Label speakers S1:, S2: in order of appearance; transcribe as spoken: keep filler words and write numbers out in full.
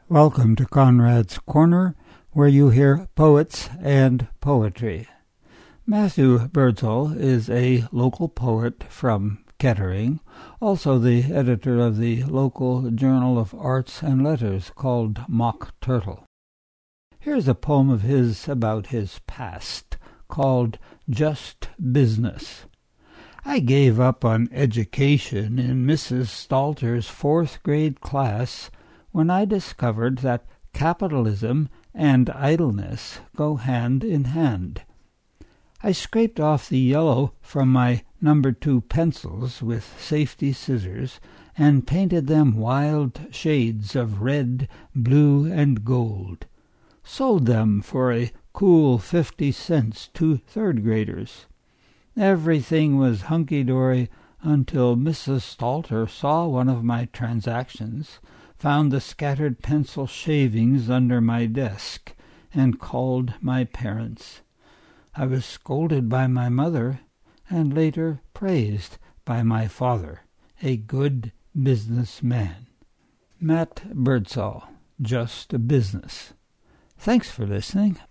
S1: Welcome to Conrad's Corner, where you hear poets and poetry. Matthew Birdsall is a local poet from Kettering, also the editor of the local Journal of Arts and Letters called Mock Turtle. Here's a poem of his about his past, called Just Business. I gave up on education in Missus Stalter's fourth grade class when I discovered that capitalism and idleness go hand in hand. I scraped off the yellow from my number two pencils with safety scissors and painted them wild shades of red, blue, and gold. Sold them for a cool fifty cents to third graders. Everything was hunky-dory until Missus Stalter saw one of my transactions, found the scattered pencil shavings under my desk, and called my parents. I was scolded by my mother, and later praised by my father, a good business man. Matt Birdsall, Just Business. Thanks for listening.